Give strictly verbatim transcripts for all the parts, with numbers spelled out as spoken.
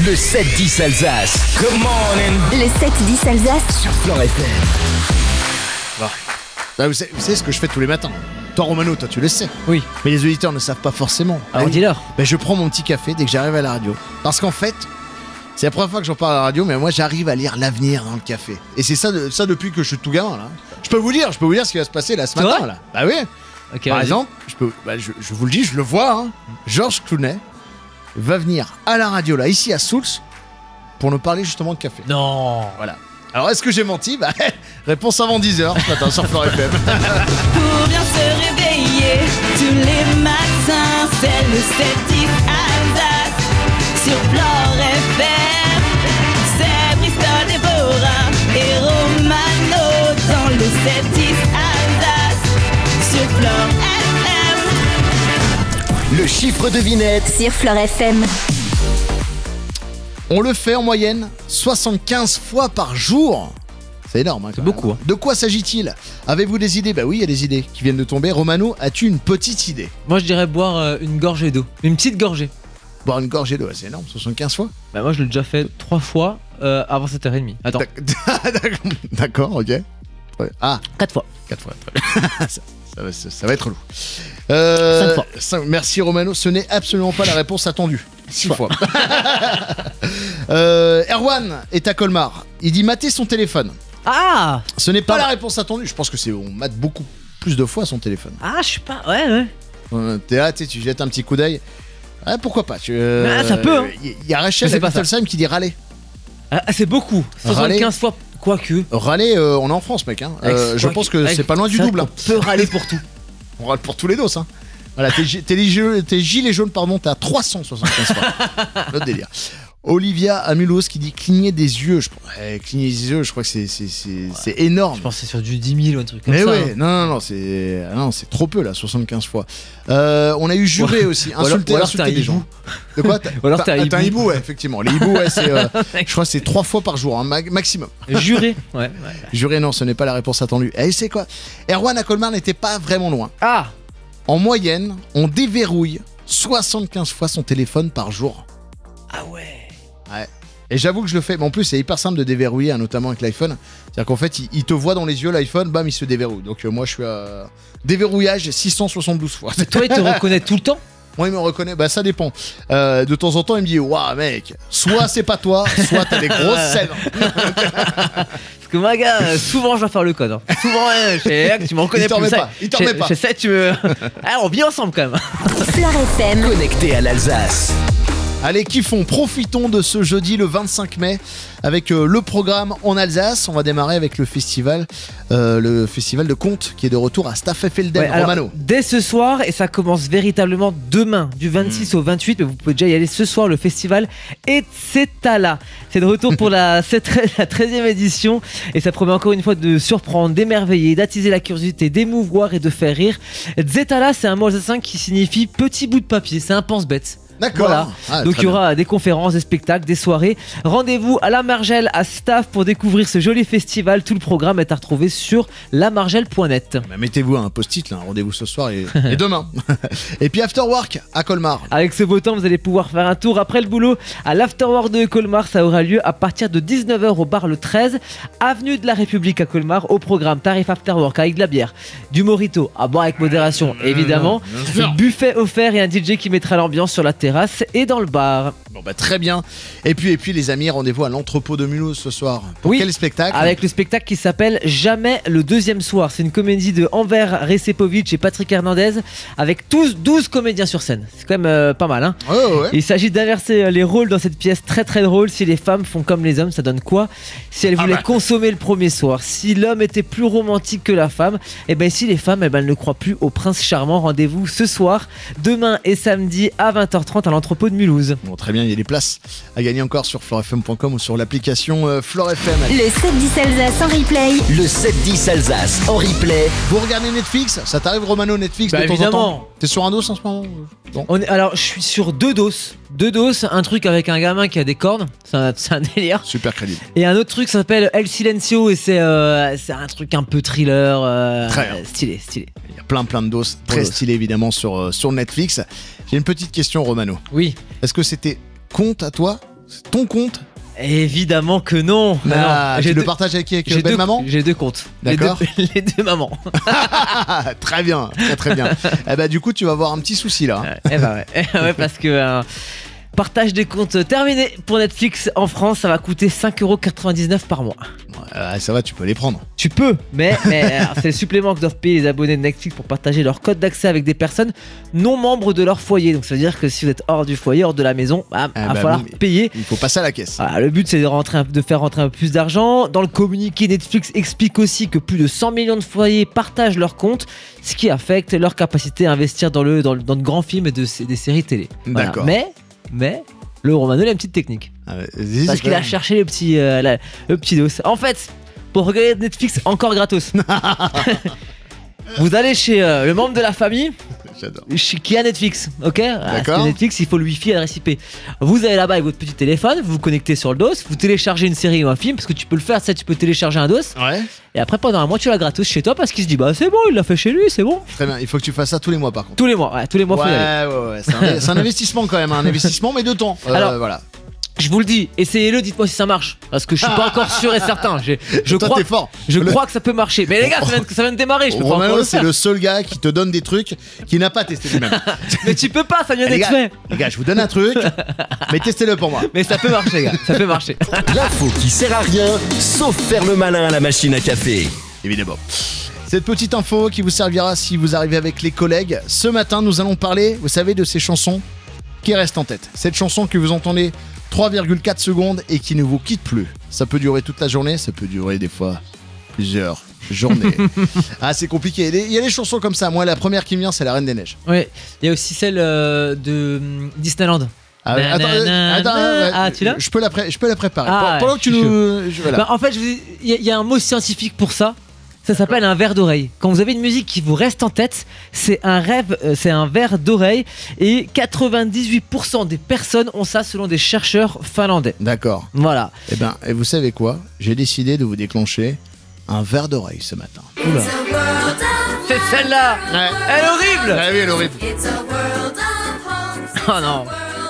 Le sept dix Alsace. Good morning. Le sept dix Alsace Sur Fleure F M. Bah. Bah, vous, savez, vous savez ce que je fais tous les matins. Toi, Romano, toi, tu le sais. Oui. Mais les auditeurs ne savent pas forcément. Alors bah, dis-leur. Bah, je prends mon petit café dès que j'arrive à la radio. Parce qu'en fait, c'est la première fois que j'en parle à la radio, mais moi, j'arrive à lire l'avenir dans le café. Et c'est ça, de, ça depuis que je suis tout gamin, là. Je peux vous dire, je peux vous dire ce qui va se passer là ce C'est matin, vrai là. Bah oui. Okay, Par vas-y. exemple, je, peux, bah, je, je vous le dis, je le vois, hein. Georges Clooney va venir à la radio, là, ici à Souls, pour nous parler justement de café. Non. Voilà. Alors, est-ce que j'ai menti? Bah, réponse avant dix heures ce matin sur Fleure F M. Pour bien se réveiller tous les matins, c'est le sept dix Alsace sur Fleure F M. C'est Bristol, Déborah et Romano dans le sept dix Alsace sur Fleure F M. Le chiffre devinette. sur Fleure F M. On le fait en moyenne soixante-quinze fois par jour. C'est énorme, hein, C'est quand beaucoup, même. hein. De quoi s'agit-il? Avez-vous des idées? Bah oui, il y a des idées qui viennent de tomber. Romano, as-tu une petite idée? Moi je dirais boire euh, une gorgée d'eau. Une petite gorgée. Boire une gorgée d'eau, c'est énorme, soixante-quinze fois. Bah moi je l'ai déjà fait trois fois euh, avant sept heures trente. Attends, D'ac- D'accord, ok. Ouais. Ah, quatre fois. quatre fois. Très bien. ça, ça va, ça, ça va être lourd. Euh, Cinq fois. cinq- merci Romano, ce n'est absolument pas la réponse attendue. Six fois. euh, Erwan est à Colmar. Il dit mater son téléphone. Ah. Ce n'est pas Pas la mal. réponse attendue. Je pense que c'est on mate beaucoup plus de fois son téléphone. Ah je sais pas. Ouais ouais. Euh, T'es là, tu sais, tu jettes un petit coup d'œil. Ah, pourquoi pas tu, euh, Ah, ça peut, hein. Il y a Rachel Mais c'est pas ça. Battlesheim qui dit râler. Ah, c'est beaucoup. soixante-quinze fois. Quoique. Râler, euh, on est en France, mec. Hein. Euh, je Quoique- pense que avec- c'est pas loin du c'est vrai double. hein. qu'on peut râler pour tout. On râle pour tous les dos. Hein. Voilà, tes, gi- tes, gilets- tes gilets jaunes, pardon, t'as trois cent soixante-quinze fois. L'autre délire. Olivia Amulos qui dit cligner des yeux. Je, ouais, cligner des yeux, je crois que c'est, c'est, c'est, c'est énorme. Je pense que c'est sur du dix mille ou un truc comme Mais ça. ouais, hein. non, non, non, c'est, ah non, c'est trop peu là, soixante-quinze fois. Euh, on a eu juré Ou- aussi, ou alors- insulter, ou alors insulter t'as un des gens. hibou. De quoi t'as, Ou alors t'as- t'as un t'as un hibou. hibou, ouais, effectivement. Les hiboux, ouais, c'est, euh, je crois que c'est trois fois par jour, hein, ma- maximum. Juré. Ouais. ouais. Juré, non, ce n'est pas la réponse attendue. Et c'est quoi? Erwan à Colmar n'était pas vraiment loin. Ah. En moyenne, on déverrouille soixante-quinze fois son téléphone par jour. Ah ouais. Ouais. Et j'avoue que je le fais, mais en plus c'est hyper simple de déverrouiller, hein, notamment avec l'iPhone. C'est-à-dire qu'en fait, il, il te voit dans les yeux l'iPhone, bam, il se déverrouille. Donc euh, moi je suis à déverrouillage six cent soixante-douze fois. Toi il te reconnaît tout le temps. Moi il me reconnaît, bah ça dépend. Euh, de temps en temps il me dit, waouh mec, soit c'est pas toi, soit t'as des grosses scènes. Parce que moi, gars, euh, souvent je dois faire le code. Hein. Souvent, ouais, je fais, eh, tu me reconnais Il t'en plus. remet ça. pas, il t'en Je- remet pas. Je sais, tu me. Ah, on vit ensemble quand même. Fleure F M. Connecté à l'Alsace. Allez, kiffons, profitons de ce jeudi le vingt-cinq mai avec euh, le programme en Alsace. On va démarrer avec le festival, euh, le festival de contes qui est de retour à Staffelfelden, Ouais, alors, Romano. dès ce soir, et ça commence véritablement demain, du vingt-six Hmm. au vingt-huit, mais vous pouvez déjà y aller ce soir, le festival Etzetala. C'est de retour pour la, cette- la treizième édition, et ça promet encore une fois de surprendre, d'émerveiller, d'attiser la curiosité, d'émouvoir et de faire rire. Etzetala, c'est un mot alsacien qui signifie petit bout de papier, c'est un pense-bête. D'accord. Voilà. Ah, Donc très il y aura des conférences, des spectacles, des soirées. Rendez-vous à La Margelle à Staff pour découvrir ce joli festival. Tout le programme est à retrouver sur lamargelle point net. Bah, mettez-vous un post-it là, un rendez-vous ce soir et, et demain. Et puis After Work à Colmar. Avec ce beau temps, vous allez pouvoir faire un tour après le boulot à l'Afterworld de Colmar. Ça aura lieu à partir de dix-neuf heures au bar le treize, avenue de la République à Colmar. Au programme tarif Afterwork avec de la bière, du mojito à boire avec modération évidemment, bien sûr. buffet offert et un D J qui mettra l'ambiance sur la terrasse et dans le bar. Bon bah très bien. Et puis et puis les amis, rendez-vous à l'entrepôt de Mulhouse ce soir. Pour Oui. quel spectacle? Avec le spectacle qui s'appelle Jamais le deuxième soir. C'est une comédie de Enver Resepovic et Patrick Hernandez avec tous douze comédiens sur scène. C'est quand même euh, pas mal, hein. Ouais, ouais, ouais. Il s'agit d'inverser euh, les rôles dans cette pièce très très drôle. Si les femmes font comme les hommes, ça donne quoi? Si elles Ah voulaient bah. consommer le premier soir, si l'homme était plus romantique que la femme, et ben si les femmes, eh ben, elles ne croient plus au prince charmant. Rendez-vous ce soir, demain et samedi à vingt heures trente à l'entrepôt de Mulhouse. Bon très bien, il y a des places à gagner encore sur flore f m point com ou sur l'application euh, Flore F M. Le sept dix Alsace en replay. Le sept dix Alsace en replay. Vous regardez Netflix? Ça t'arrive Romano Netflix Bah, de temps en évidemment. temps? T'es sur un dos en ce moment? Bon. On est, alors, je suis sur deux doses. Deux doses, un truc avec un gamin qui a des cornes, c'est un, c'est un délire. Super crédible. Et un autre truc ça s'appelle El Silencio et c'est euh, c'est un truc un peu thriller, euh, Très bien. stylé, stylé. Il y a plein plein de doses très doses. stylées évidemment sur, euh, sur Netflix. J'ai une petite question Romano. Oui. Est-ce que c'était conte à toi C'est ton compte. Évidemment que non. Ah, non. tu J'ai le deux- partages avec qui, avec j'ai belle deux, maman. J'ai deux comptes. Les D'accord. deux- Les deux, mamans. Très bien, très très bien. Eh ben du coup, tu vas avoir un petit souci là. Ouais, eh ben ouais. Eh ouais, parce que euh, partage des comptes terminé pour Netflix en France, ça va coûter cinq euros quatre-vingt-dix-neuf par mois. Ouais, ça va, tu peux les prendre. Tu peux, mais, mais alors, c'est le supplément que doivent payer les abonnés de Netflix pour partager leur code d'accès avec des personnes non membres de leur foyer. Donc ça veut dire que si vous êtes hors du foyer, hors de la maison, bah, Ah va bah falloir oui, mais- payer. Il faut passer à la caisse. Voilà, le but c'est de, rentrer un- de faire rentrer un peu plus d'argent. Dans le communiqué, Netflix explique aussi que plus de cent millions de foyers partagent leurs comptes, ce qui affecte leur capacité à investir dans, le, dans, le- dans de grands films et de, des séries télé. Voilà. D'accord. Mais, mais, le Romano il a une petite technique. Ah ouais, vas-y, Parce c'est qu'il pas- a cherché le petit, euh, la- le petit dos. En fait, pour regarder Netflix encore gratos, vous allez chez euh, le membre de la famille J'adore. chez- qui a Netflix, ok. Ah, D'accord. c'est Netflix, il faut le wifi et l'adresse I P. Vous allez là-bas avec votre petit téléphone, vous vous connectez sur le dos, vous téléchargez une série ou un film, parce que tu peux le faire, ça, tu peux télécharger un dos, Ouais. et après pendant un mois tu l'as gratos chez toi parce qu'il se dit bah c'est bon, il l'a fait chez lui, c'est bon. Très bien. Il faut que tu fasses ça tous les mois par contre. Tous les mois, ouais, tous les mois faut y aller. Ouais, ouais, ouais. C'est un, c'est un investissement quand même, un investissement mais de temps. Euh, Alors, voilà. Je vous le dis, essayez-le, dites-moi si ça marche, parce que je suis pas encore sûr et certain. J'ai- Je Toi, crois, t'es fort. je Le- crois que ça peut marcher. Mais les gars, ça vient de, ça vient de démarrer, je peux pas encore Romano, le c'est faire. le seul gars qui te donne des trucs qu'il n'a pas testé lui-même. Mais tu peux pas, ça vient Eh, les, d'être gars, fait. les gars, je vous donne un truc, mais testez-le pour moi. Mais ça peut marcher, gars, ça peut marcher. L'info qui sert à rien, sauf faire le malin à la machine à café. Évidemment. Cette petite info qui vous servira si vous arrivez avec les collègues. Ce matin, nous allons parler, vous savez, de ces chansons qui restent en tête. Cette chanson que vous entendez trois virgule quatre secondes et qui ne vous quitte plus. Ça peut durer toute la journée, ça peut durer des fois plusieurs journées. Ah, c'est compliqué. Il y a des chansons comme ça. Moi, la première qui me vient, c'est La Reine des Neiges. Ouais, il y a aussi celle euh, de hum, Disneyland. Ah, ouais, attends, euh, Nanana. attends, euh, Ah, tu l'as je peux la, pré- je peux la préparer. Ah, Pendant ouais, que tu je suis nous. je- voilà. Bah, en fait, je vous dis, il y, a- il y a un mot scientifique pour ça. Ça s'appelle un verre d'oreille. Quand vous avez une musique qui vous reste en tête, c'est un rêve, euh, c'est un verre d'oreille. Et quatre-vingt-dix-huit pour cent des personnes ont ça selon des chercheurs finlandais. D'accord. Voilà. Eh ben, et vous savez quoi? J'ai décidé de vous déclencher un verre d'oreille ce matin. Oula. C'est celle-là. Ouais. Elle est horrible. Ah oui, elle est horrible. Oh non.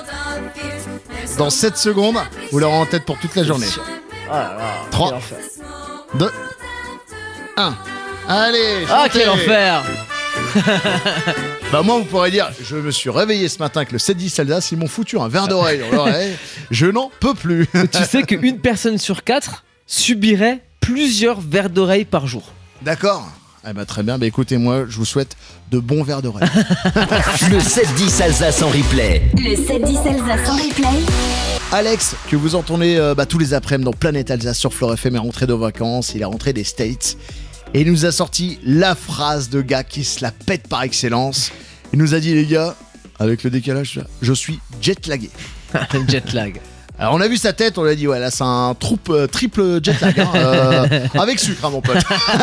Dans sept secondes, vous l'aurez en tête pour toute la journée. Oh là là. Trois. Quel enfer. deux, un. Allez, Ah, chantez. quel enfer. Bah moi, vous pourrez dire, je me suis réveillé ce matin avec le sept dix Alsace, ils m'ont foutu un verre d'oreille dans l'oreille. Je n'en peux plus. Tu sais qu'une personne sur quatre subirait plusieurs verres d'oreille par jour. D'accord. Eh ben, très bien. Bah écoutez, moi, je vous souhaite de bons verres d'oreille. Le sept dix Alsace en replay. Le sept dix Alsace en replay. Alex, que vous entendez euh, bah, tous les après-midi dans Planète Alsace sur Flore F M, est rentré de vacances, il est rentré des States. Et il nous a sorti la phrase de gars qui se la pète par excellence. Il nous a dit, les gars, avec le décalage, je suis jet-lagué. Jet lag. Alors on a vu sa tête, on lui a dit, ouais, là c'est un troupe, euh, triple jet-lag, hein, euh, avec sucre, hein, mon pote.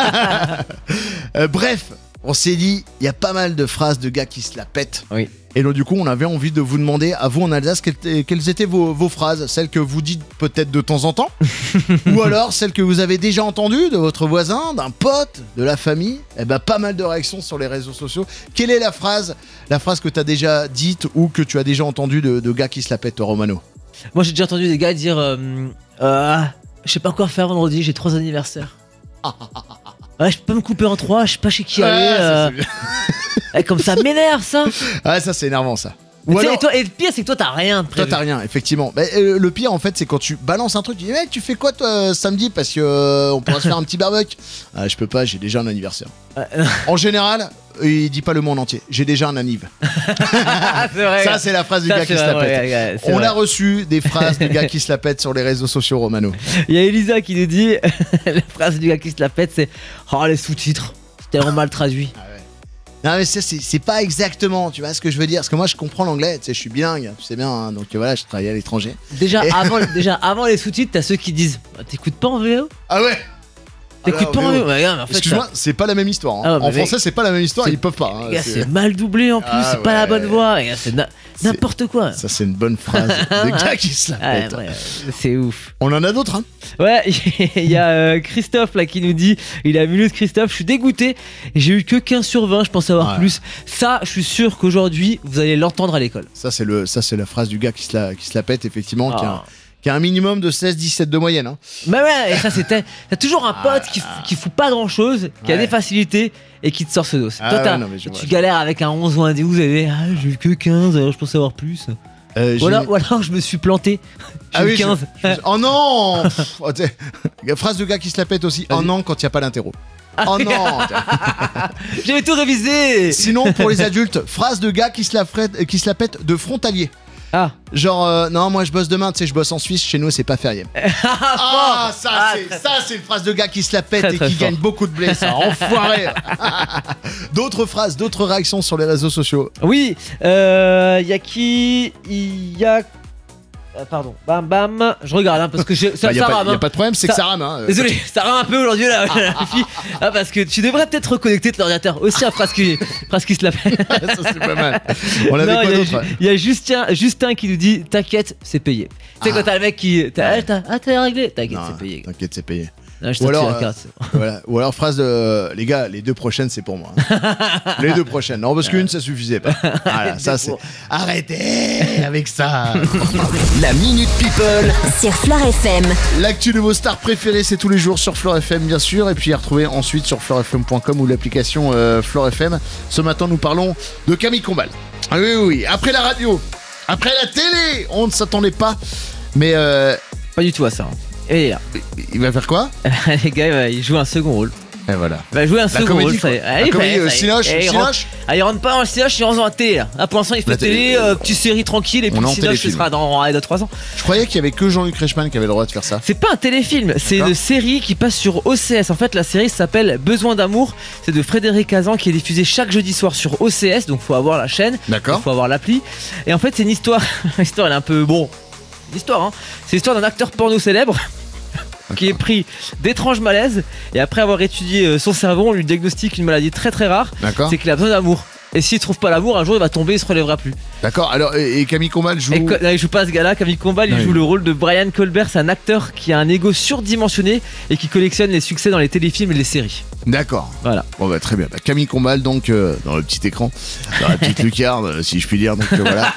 Euh, bref, on s'est dit, il y a pas mal de phrases de gars qui se la pètent. Oui. Et donc du coup, on avait envie de vous demander, à vous en Alsace, quelles, étaient- quelles étaient vos, vos phrases, celles que vous dites peut-être de temps en temps, ou alors celles que vous avez déjà entendues de votre voisin, d'un pote, de la famille. Eh ben, pas mal de réactions sur les réseaux sociaux. Quelle est la phrase, la phrase que tu as déjà dite ou que tu as déjà entendue de, de gars qui se la pètent, Romano? Moi j'ai déjà entendu des gars dire euh, euh, je sais pas quoi faire vendredi, j'ai trois anniversaires. Ouais, je peux pas me couper en trois, je sais pas chez qui Ouais, aller. ça, euh. c'est bien. Eh, comme ça m'énerve ça. Ah, ça c'est énervant ça. Mais Ou tu sais, alors- et, toi, et le pire c'est que toi t'as rien de Toi prévu. t'as rien, effectivement. Mais, euh, le pire en fait c'est quand tu balances un truc, tu dis mec tu fais quoi toi euh, samedi parce que euh, on pourra se faire un petit barbecue. Ah, je peux pas, j'ai déjà un anniversaire. En général, euh, il dit pas le mot en entier. J'ai déjà un anniv. Ah, c'est vrai. Ça c'est la phrase du Ça, gars c'est qui se vrai, la pète. ouais, ouais, c'est On vrai. a reçu des phrases du gars qui se la pète sur les réseaux sociaux, Romano. Il y a Elisa qui nous dit la phrase du gars qui se la pète c'est oh les sous-titres, c'est tellement mal traduit. Non mais ça, c'est c'est pas exactement, tu vois ce que je veux dire. Parce que moi je comprends l'anglais, tu sais, je suis bilingue, tu sais bien, hein, donc voilà, je travaille à l'étranger. Déjà Et- avant, déjà avant les sous-titres, t'as ceux qui disent bah, t'écoutes pas en V O. Ah ouais. T'écoutes pas en V O. Ouais, gars, mais en fait, Excuse-moi, c'est pas la même histoire. hein. Ah, mais en mec, français, c'est pas la même histoire, c'est- ils peuvent pas. hein, les gars, c'est- c'est mal doublé en plus, Ah c'est pas la ouais. bonne voix. Les gars, c'est na- C'est- n'importe quoi. Ça, c'est une bonne phrase de gars qui se la Ouais, pète. ouais, c'est ouf. On en a d'autres, hein. Ouais, il y a euh, Christophe là qui nous dit, il a Mulhouse Christophe, je suis dégoûté, j'ai eu que quinze sur vingt, je pensais avoir Ouais. plus. Ça, je suis sûr qu'aujourd'hui, vous allez l'entendre à l'école. Ça, c'est le, ça, c'est la phrase du gars qui se la, qui se la pète, effectivement, qui, a, Ah. qui a un minimum de seize dix-sept de moyenne. Hein. Mais ouais, et ça c'était. T'as toujours un pote qui, f- qui fout pas grand chose, qui a Ouais. des facilités et qui te sort ce dos. Ah Toi, ouais, t'as- non, mais je vois, tu je- galères avec un onze ou un douze et ah, j'ai eu que quinze, alors je pensais avoir plus. Euh, Ou j'ai- alors, ou alors je me suis planté. J'ai Ah eu oui, je- quinze. je- oh non. Pff, oh, t'sais, phrase de gars qui se la pète aussi. Oh Vas-y. non, quand il n'y a pas d'interro. Ah, Oh non. J'avais tout révisé. Sinon, pour les adultes, phrase de gars qui se la, frette- qui se la pète de frontalier. Ah, Genre, euh, non, moi je bosse demain, tu sais, je bosse en Suisse, chez nous c'est pas férié. Ah, ça, Ah, c'est, très ça c'est une phrase de gars qui se la pète Très, et très qui fort. gagne beaucoup de blé, ça, enfoiré. D'autres phrases, d'autres réactions sur les réseaux sociaux. oui, euh, y a qui Il y a. Euh, pardon, bam bam, je regarde hein, parce que j'ai- ça, Il n'y ça a, pas- rame. y a hein. pas de problème, c'est Ça- que ça rame. Hein. Euh, Désolé, ça rame un peu aujourd'hui là, la fille. Ah, parce que tu devrais peut-être reconnecter ton ordinateur aussi à phrase qui, phrase qui se la fait. ça c'est pas mal. On avait Non, quoi il y a d'autre Ju- Il y a Justin, Justin qui nous dit t'inquiète, c'est payé. Tu sais, Ah. quand t'as le mec qui. T'as, Ouais. t'as, ah, t'as réglé T'inquiète, Non, c'est payé. T'inquiète, c'est payé. Non, je Ou t'en tire alors, la euh, carte. Voilà. Ou alors phrase de les gars, les deux prochaines c'est pour moi. hein. Les deux prochaines. Non parce qu'une ça suffisait pas. Voilà, ça c'est. Arrêtez avec ça. La Minute People. Sur Flore F M. L'actu de vos stars préférées, c'est tous les jours sur Flore F M, bien sûr, et puis à retrouver ensuite sur flore f m point com ou l'application euh, Flore F M. Ce matin, nous parlons de Camille Combal. Ah oui, oui, oui. Après la radio, après la télé, on ne s'attendait pas, mais euh, Pas du tout à ça. hein. Et là, il va faire quoi? les gars, il va- il joue un second rôle. Et voilà. Il va jouer un La second comédie, rôle. Ça quoi. y est. Ah, La il comédie, fait- euh, ça y est. Cinoche, Et il Cinoche. rentre- Ah, il rentre pas dans le Cinoche, il rentre dans la télé. Là. Là, pour l'instant, il fait La télé- télé, euh, petite série tranquille, et puis On est le en Cinoche, ce téléfilm. sera dans, dans trois ans. Je croyais qu'il y avait que Jean-Luc Reichmann qui avait le droit de faire ça. C'est pas un téléfilm, c'est D'accord. une série qui passe sur O C S. En fait, la série s'appelle Besoin d'amour. C'est de Frédéric Hazan qui est diffusé chaque jeudi soir sur O C S. Donc, faut avoir la chaîne, D'accord. faut avoir l'appli. Et en fait, c'est une histoire. L'histoire, elle est un peu bon. L'histoire, hein. C'est l'histoire d'un acteur porno célèbre. Qui est pris d'étranges malaises et après avoir étudié euh, son cerveau, on lui diagnostique une maladie très très rare, D'accord. c'est qu'il a besoin d'amour. Et s'il trouve pas l'amour, un jour il va tomber, il se relèvera plus. D'accord. Alors, et, et Camille Combal joue. Et co- là, il joue pas ce gars-là, Camille Combal, il Non, joue il- le rôle de Brian Colbert, c'est un acteur qui a un ego surdimensionné et qui collectionne les succès dans les téléfilms et les séries. D'accord. Voilà. Bon bah très bien. Bah, Camille Combal donc euh, dans le petit écran, dans la petite lucarne, euh, si je puis dire. Donc euh, voilà.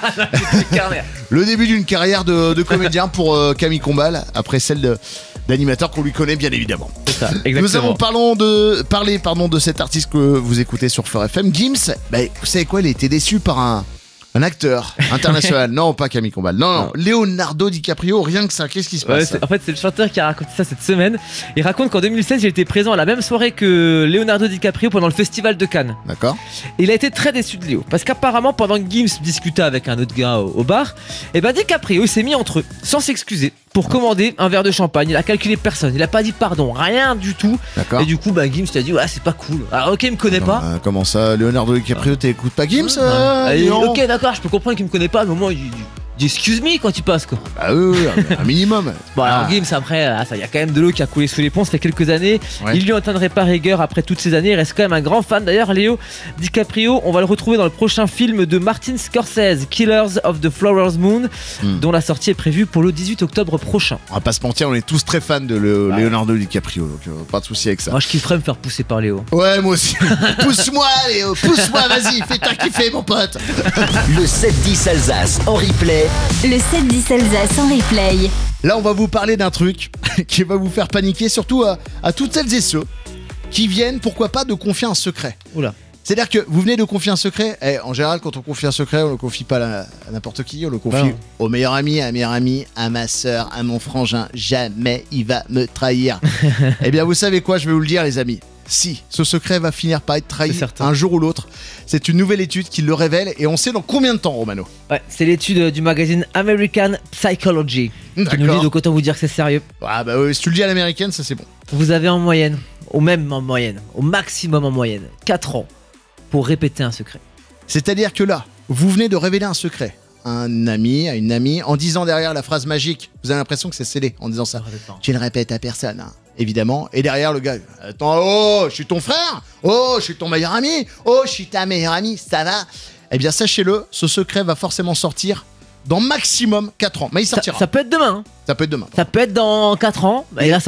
Le début d'une carrière de, de comédien pour euh, Camille Combal, après celle de- d'animateur qu'on lui connaît bien évidemment. C'est ça, Nous exactement. avons parlons de, parlé pardon, de cet artiste que vous écoutez sur Flore F M, Gims. Bah, vous savez quoi, il a été déçu par un, un acteur international. Non, pas Camille Combal. Non, non, Non. Leonardo DiCaprio, rien que ça. Qu'est-ce qui se Ouais, passe c'est- en fait, c'est le chanteur qui a raconté ça cette semaine. Il raconte qu'en deux mille seize, il était présent à la même soirée que Leonardo DiCaprio pendant le festival de Cannes. D'accord. Et il a été très déçu de Léo. Parce qu'apparemment, pendant que Gims discutait avec un autre gars au, au bar, et ben DiCaprio il s'est mis entre eux, sans s'excuser, pour commander un verre de champagne. Il a calculé personne, il a pas dit pardon, rien du tout. D'accord. Et du coup, bah, Gims t'a dit, ouais, c'est pas cool. Alors, ok, il me connaît pas. Euh, comment ça, Leonardo DiCaprio, t'écoutes pas Gims Ouais. euh, Et, non ok, d'accord, je peux comprendre qu'il me connaît pas, mais au moins, il, il dit excuse me quand il passe, quoi. Bah oui, oui, un- un minimum. Bon, alors Ah. Gims, après, ah, ça, il y a quand même de l'eau qui a coulé sous les ponts, ça fait quelques années. Ouais. Il lui en tiendrait pas rigueur après toutes ces années. Il reste quand même un grand fan. D'ailleurs, Léo DiCaprio, on va le retrouver dans le prochain film de Martin Scorsese, Killers of the Flower Moon, Hmm. dont la sortie est prévue pour le dix-huit octobre prochain. On va pas se mentir, on est tous très fans de le- Ouais. Leonardo DiCaprio, donc euh, pas de souci avec ça. Moi, je kifferais me faire pousser par Léo. Ouais, moi aussi. Pousse-moi, Léo, pousse-moi, vas-y, fais-toi kiffer, mon pote. Le sept dix Alsace en replay. Le sept dix Alsace en replay. Là, on va vous parler d'un truc qui va vous faire paniquer, surtout à, à toutes celles et ceux qui viennent, pourquoi pas, de confier un secret. Oula. C'est-à-dire que vous venez de confier un secret, et en général, quand on confie un secret, on le confie pas à, à n'importe qui, on le confie Bah non. au meilleur ami, à la meilleure amie, à ma sœur, à mon frangin. Jamais il va me trahir. Eh bien, vous savez quoi, je vais vous le dire, les amis. Si ce secret va finir par être trahi C'est certain. un jour ou l'autre, c'est une nouvelle étude qui le révèle, et on sait dans combien de temps, Romano. Ouais, c'est l'étude du magazine American Psychology qui nous D'accord. dit, donc autant vous dire que c'est sérieux. Ah bah ouais, si tu le dis à l'américaine, ça c'est bon. Vous avez en moyenne, au même en moyenne, au maximum en moyenne, quatre ans pour répéter un secret. C'est-à-dire que là, vous venez de révéler un secret à un ami, à une amie, en disant derrière la phrase magique, vous avez l'impression que c'est scellé en disant ça. Tu le répètes à personne, hein, évidemment. Et derrière, le gars, attends, oh, je suis ton frère, oh, je suis ton meilleur ami, oh, je suis ta meilleure amie, ça va. Eh bien, sachez-le, ce secret va forcément sortir dans maximum quatre ans. Mais il Ça, sortira. ça peut être demain, hein. Ça peut être demain. Ça peut être dans quatre ans, bah, il va sortir.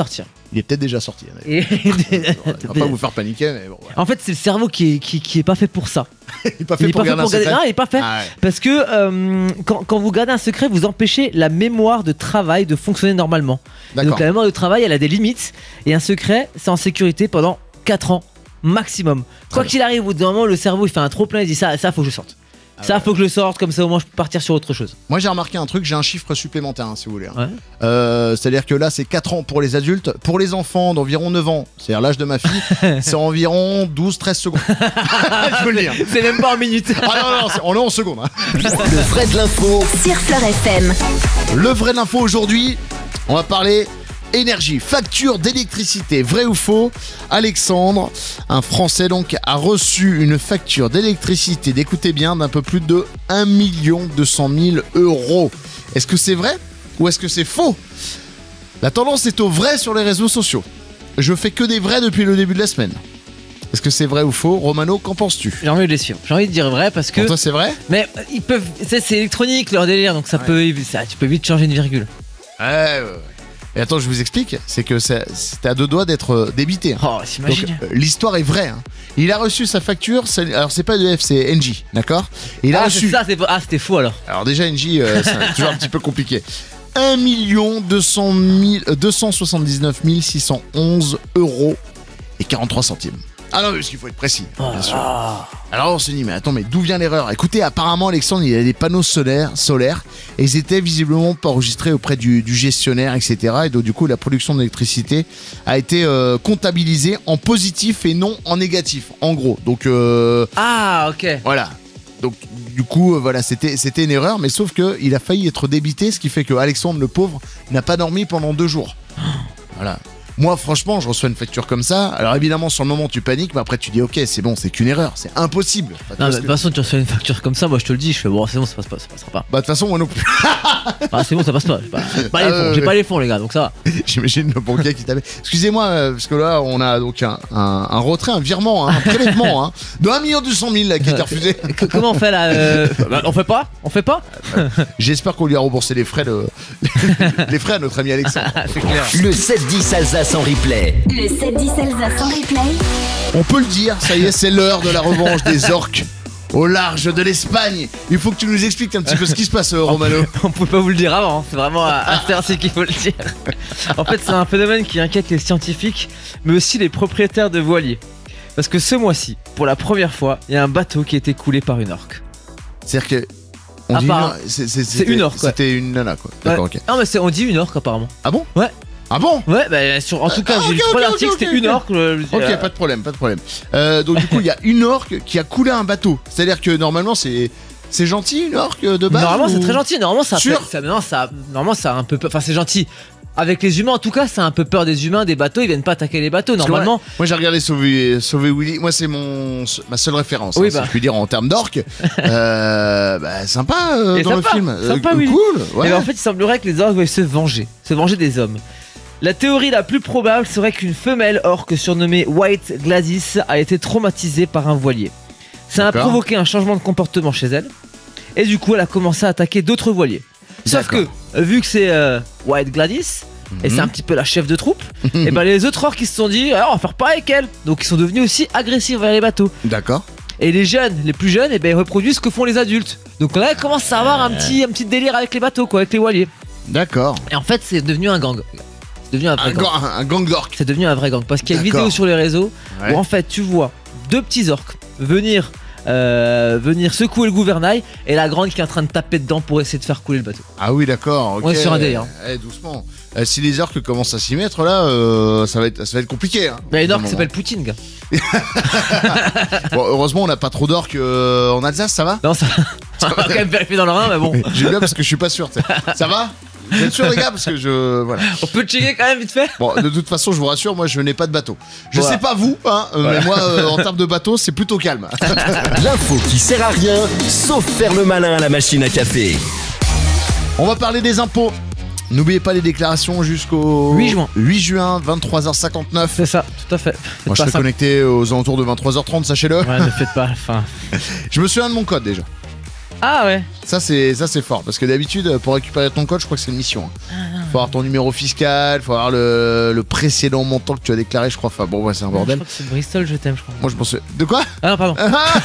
Il est peut-être déjà sorti. Hein, Et- on va pas vous faire paniquer, mais bon. Voilà. En fait, c'est le cerveau qui est, qui, qui est pas fait pour ça. Il est pas fait Il est pour pas fait garder un pour garder- secret. Non, il est pas fait. Ah ouais. Parce que euh, quand, quand vous gardez un secret, vous empêchez la mémoire de travail de fonctionner normalement. Et D'accord. donc la mémoire de travail, elle a des limites. Et un secret, c'est en sécurité pendant quatre ans maximum. Quoi bien. qu'il arrive, au bout d'un moment, le cerveau il fait un trop plein, il dit ça, ça faut que je sorte. Ah ça ouais. faut que je le sorte, comme ça au moins je peux partir sur autre chose. Moi j'ai remarqué un truc, j'ai un chiffre supplémentaire hein, si vous voulez. hein. Ouais. Euh, c'est-à-dire que là c'est quatre ans pour les adultes. Pour les enfants d'environ neuf ans, c'est-à-dire l'âge de ma fille, c'est environ douze treize secondes. Je peux le dire. C'est même pas en minutes. Ah non, non, c'est- on est en secondes. hein. Le vrai de l'info Sur Fleure F M. Le vrai de l'info aujourd'hui, on va parler énergie, facture d'électricité, vrai ou faux? Alexandre, un Français donc, a reçu une facture d'électricité, d'écoutez bien, d'un peu plus de un million deux cent mille euros. Est-ce que c'est vrai ou est-ce que c'est faux? La tendance est au vrai sur les réseaux sociaux. Je fais que des vrais depuis le début de la semaine. Est-ce que c'est vrai ou faux? Romano, qu'en penses-tu? J'ai envie de les suivre. J'ai envie de dire vrai parce que. Pour toi c'est vrai? Mais euh, ils peuvent. C'est c'est électronique leur délire, donc ça Ouais. peut. Ça, tu peux vite changer une virgule. Ouais, ouais, ouais. Et attends, je vous explique, c'est que ça- c'était à deux doigts d'être euh, débité. hein. Oh, Donc t'imagines. euh, l'histoire est vraie. hein. Il a reçu sa facture, c'est- alors c'est pas E D F, c'est Engie, d'accord? Il a Ah, reçu. c'est ça, c'est pas- ah, c'était faux alors. Alors déjà Engie, euh, c'est toujours un petit peu compliqué. un million deux cent mille, euh, deux cent soixante-dix-neuf mille six cent onze euros et quarante-trois centimes. Ah non, mais parce qu'il faut être précis, bien sûr. Alors on se dit, mais attends, mais d'où vient l'erreur? Écoutez, apparemment Alexandre, il a des panneaux solaires, solaires et ils étaient visiblement pas enregistrés auprès du, du gestionnaire, et cetera. Et donc du coup, la production d'électricité a été euh, comptabilisée en positif et non en négatif, en gros. Donc euh, Ah, ok. voilà. Donc du coup, euh, voilà, c'était c'était une erreur, mais sauf que il a failli être débité, ce qui fait que Alexandre le pauvre n'a pas dormi pendant deux jours. Voilà. Moi, franchement, je reçois une facture comme ça. Alors évidemment, sur le moment, tu paniques, mais après, tu dis, ok, c'est bon, c'est qu'une erreur, c'est impossible. Enfin, Non, mais parce de que- toute façon, tu reçois une facture comme ça, moi je te le dis, je fais bon, c'est bon, ça passe pas, ça passera pas. Bah de toute façon, moi non plus. Ah, c'est bon, ça passe pas. J'ai pas, j'ai pas Ah, les ouais, fonds, ouais, j'ai ouais. pas les fonds, les gars, donc ça va. J'imagine le banquier qui t'appelle. Excusez-moi, euh, parce que là, on a donc un, un- un retrait, un virement, hein, un prélèvement hein, de un million deux cent mille là, qui a été refusé. Que- Comment on fait là euh, bah, On fait pas On fait pas J'espère qu'on lui a remboursé les frais, de... les frais à notre ami Alexandre. Ah, c'est clair. Le sept dix Alsace en replay. Le sept dix Alsace en replay. On peut le dire, ça y est, c'est l'heure de la revanche des orques au large de l'Espagne. Il faut que tu nous expliques un petit peu ce qui se passe, euh, Romano. On pouvait pas vous le dire avant, hein. C'est vraiment à, à cette heure-ci qu'il faut le dire. En fait, c'est un phénomène qui inquiète les scientifiques, mais aussi les propriétaires de voiliers. Parce que ce mois-ci, pour la première fois, il y a un bateau qui a été coulé par une orque. C'est-à-dire que. On À dit part- une... c'est, c'est, c'est c'était- une orque, ouais. C'était une nana, quoi. D'accord, Ouais. ok. Non, mais c'est- on dit une orque apparemment. Ah bon? Ouais. Ah bon? Ouais, bah, sur, en tout cas, Ah, j'ai lu ok, trois ok, articles, ok, c'était ok, une ok. orque. euh, Ok, euh, pas de problème, pas de problème. Euh, donc du coup, il y a une orque qui a coulé un bateau. C'est-à-dire que normalement, c'est c'est gentil une orque de base. Normalement, ou- c'est très gentil. Normalement, ça, Sûr fait- ça, non, ça, normalement, ça a un peu peur. Enfin, c'est gentil. Avec les humains, en tout cas, ça a un peu peur des humains, des bateaux. Ils viennent pas attaquer les bateaux. Parce que Normalement, Moi, moi, j'ai regardé Sauver, Sauver Willy. Moi, c'est mon ma seule référence, Oui, hein, bah. si je puis dire en termes d'orque. euh, bah, sympa euh, Et dans sympa, le film. sympa, Euh, Willy. Cool. Ouais. eh ben, en fait, il semblerait que les orques veuillent se venger, se venger des hommes. La théorie la plus probable serait qu'une femelle orque surnommée White Gladys a été traumatisée par un voilier. Ça a D'accord. provoqué un changement de comportement chez elle, et du coup, elle a commencé à attaquer d'autres voiliers. Sauf que, D'accord. euh, vu que c'est euh, White Gladys, et Mhm. c'est un petit peu la chef de troupe, et ben les autres orques ils se sont dit, alors on va faire pareil qu'elle. Donc ils sont devenus aussi agressifs vers les bateaux. D'accord. Et les jeunes, les plus jeunes, et ben ils reproduisent ce que font les adultes. Donc là, ils commencent à avoir un petit, un petit délire avec les bateaux, quoi, avec les voiliers. D'accord. Et en fait, c'est devenu un gang. C'est devenu un vrai Un, gang. gang- un gang d'orques. C'est devenu un vrai gang. Parce qu'il y a une D'accord. vidéo sur les réseaux Ouais. où en fait tu vois deux petits orques venir, euh, venir secouer le gouvernail et la grande qui est en train de taper dedans pour essayer de faire couler le bateau. Ah oui, d'accord. ok. On est sur un délire. Eh, doucement. Euh, si les orques commencent à s'y mettre là, euh, ça va être ça va être compliqué. Hein, Mais une À un orque qui moment. s'appelle Poutine, gars. Bon, heureusement, on n'a pas trop d'orques euh, en Alsace, ça va? Non, ça. On va quand même vérifier dans le Rhin, mais bon. J'aime bien parce que je suis pas sûr. t'sais. Ça va? Vous êtes sûr les gars? Parce que je voilà. On peut checker quand même vite fait. Bon, de toute façon, je vous rassure, moi, je n'ai pas de bateau. Je Voilà. sais pas vous, hein, euh, mais moi, euh, en termes de bateau, c'est plutôt calme. L'info qui sert à rien, sauf faire le malin à la machine à café. On va parler des impôts. N'oubliez pas les déclarations jusqu'au huit juin. huit juin, vingt-trois heures cinquante-neuf. C'est ça, tout à fait. Faites Moi, je pas serai ça. connecté aux alentours de vingt-trois heures trente, sachez-le. Ouais, ne faites pas. Enfin. Je me souviens de mon code déjà. Ah ouais. Ça, c'est ça c'est fort parce que d'habitude, pour récupérer ton code, je crois que c'est une mission. hein. Faut avoir ton numéro fiscal, faut avoir le, le précédent montant que tu as déclaré, je crois. Enfin bon, ouais, c'est un Je bordel. crois que c'est Bristol, je t'aime, je crois. Moi, je pensais. De quoi? Ah non, pardon.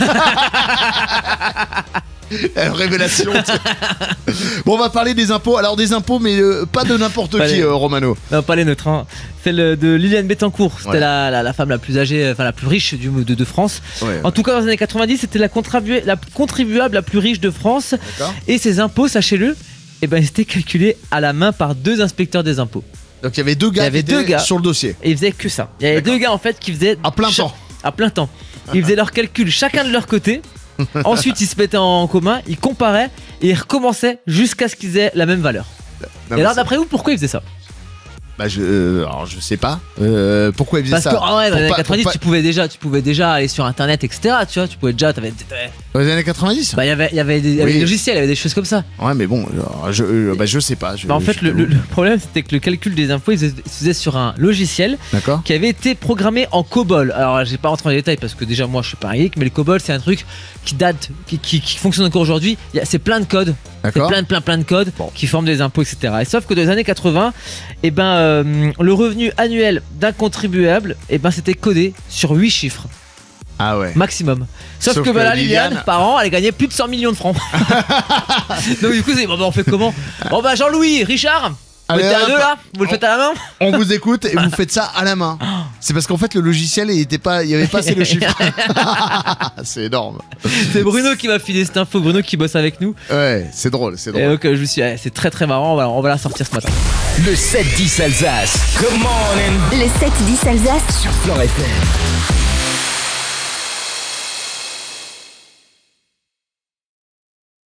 Euh, Révélation. tu sais. Bon, on va parler des impôts. Alors, des impôts, mais euh, pas de n'importe Pas qui, les- euh, Romano. Non, pas les neutres. Hein. Celle de Liliane Bettencourt. C'était Ouais. la, la, la femme la plus âgée, enfin la plus riche du, de, de France. Ouais, En tout cas, dans les années quatre-vingt-dix, c'était la, contribu- la contribuable la plus riche de France. d'accord. Et ses impôts, sachez-le, eh ben, ils étaient calculés à la main par deux inspecteurs des impôts. Donc, il y avait deux gars, Il y avait qui deux étaient gars. sur le dossier. Et ils faisaient que ça. Il y avait D'accord. deux gars en fait qui faisaient À plein cha- temps. À plein temps. Ils faisaient leurs calculs chacun de leur côté. Ensuite, ils se mettaient en commun, ils comparaient et ils recommençaient jusqu'à ce qu'ils aient la même valeur. Non, et mais alors, c'est- d'après vous, pourquoi ils faisaient ça? Bah, je, euh, alors, je sais pas. Euh, pourquoi ils faisaient Parce ça? que ah ouais, dans Pour les années pas- quatre-vingt-dix, pour tu pouvais déjà, tu pouvais déjà aller sur internet, et cetera. Tu vois, tu pouvais déjà, t'avais, t'avais- pas- Dans les années quatre-vingt-dix? bah il y avait, il y avait des, il y avait Oui. des logiciels, il y avait des choses comme ça. Ouais, mais bon, alors, je, euh, bah, je sais pas. je- Bah en fait, je le, t'avoue. le- le problème, c'était que le calcul des impôts, il se il se faisait sur un logiciel D'accord. qui avait été programmé en COBOL. Alors, j'ai pas rentré dans les détails parce que déjà, moi, je suis pas un geek, mais le COBOL, c'est un truc qui date, qui, qui- qui fonctionne encore aujourd'hui. Il y a- C'est plein de codes. C'est D'accord. plein de plein plein de codes Bon. qui forment des impôts, et cetera. Et sauf que dans les années quatre-vingts, eh ben, euh, le revenu annuel d'un contribuable, eh ben, c'était codé sur huit chiffres Ah ouais. maximum. Sauf, Sauf que, que bah, là, Liliane- Liliane, par an, elle gagnait plus de cent millions de francs. Donc du coup, c'est bon, bah, on fait comment? Bon bah Jean-Louis, Richard, vous Allez, le faites à hop. deux là? Vous le faites à la main? On vous écoute et vous faites ça à la main. C'est parce qu'en fait le logiciel il était pas, il y avait pas assez le chiffre. C'est énorme. C'est Bruno qui m'a filé cette info, Bruno qui bosse avec nous. Ouais, c'est drôle, c'est Et drôle. donc euh, je me suis dit, eh, c'est très très marrant, on va, on va la sortir ce matin. Le sept dix Alsace. Good morning. Le sept dix Alsace Sur Flan F M.